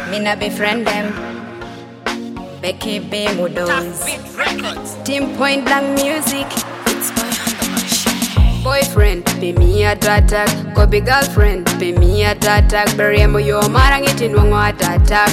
Me not befriend them. Becky B Mudos. Team Point Blank Music. It's boyfriend, be me a attack. Kobe girlfriend, be me a attack. Beremo yo marangiti nwongo attack.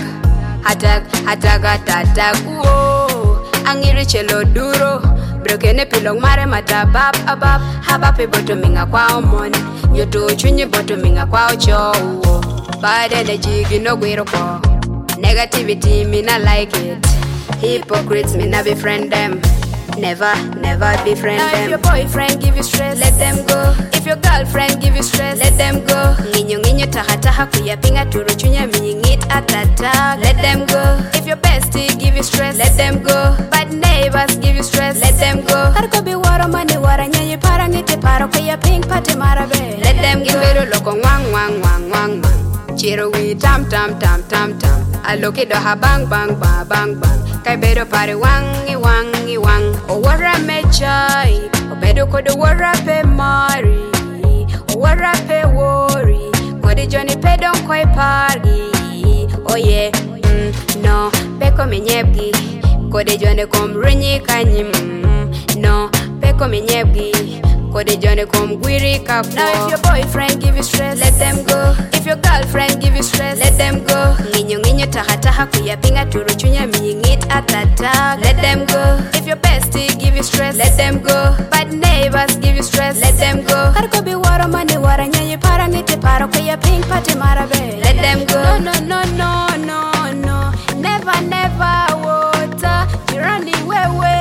Attack. Whoa, angiri chelo duro. Brokene pilong mare mata abab. Habape boto minga kwa omoni. Nyoto chunye boto minga kwa ocho. Bad energy, you know gwero ko. Negativity, me not like it. Hypocrites, me not befriend them. Never befriend them. If your boyfriend give you stress, let them go. If your girlfriend give you stress, let them go. Nginyo taha kuya pinga turu chunya mingit atata. Let them go. If your bestie give you stress, let them go. Bad neighbors give you stress, let them go. Harko be wara mani wara nyanyi parangite paro kuya ping pate marabe. Let them go. Iberu loko wang. Chiro we tam. Aloke do ha bang. Kai bedo pare wangi. O wara mechai. O bedo kodo wara pe mari. O wara pe worry. Kodi Johnny pe don koi pargi. Oh yeah, no. Peko minyebgi. Kodi Johnny kom rinyi kanyim. No. Peko minyebgi. Kodi Johnny kom gwiri kapo. Now if your boyfriend give you stress, let them go. If your girlfriend give you stress, let them go. Nginyo taha kuya pinga turu chunya mingit atata. Let them go. If your bestie give you stress, let them go. Bad neighbors give you stress, let them go. Harko be wara mani wara nyanyi parangite paro kuya ping pate marabe. Let them go. No. Never water. Jirani we.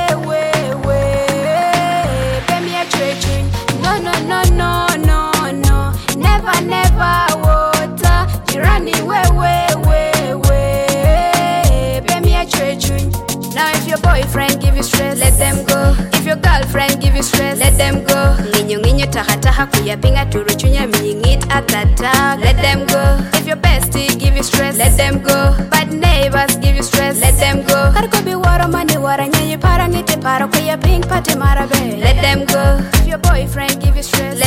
Pemi a treachery. No. Never water. Jirani we. Pemi a treachery. Now if your boyfriend give you stress, let them go. If your girlfriend give you stress, let them go. Nginyo taha kuya pinga turu chunya mingit atata. Let them go. If your bestie give you stress, let them go. Bad neighbors give you stress, let them go. Harko be wara mani wara nyanyi parangite paro kuya ping pate marabe. Let them go. If your boyfriend give you stress,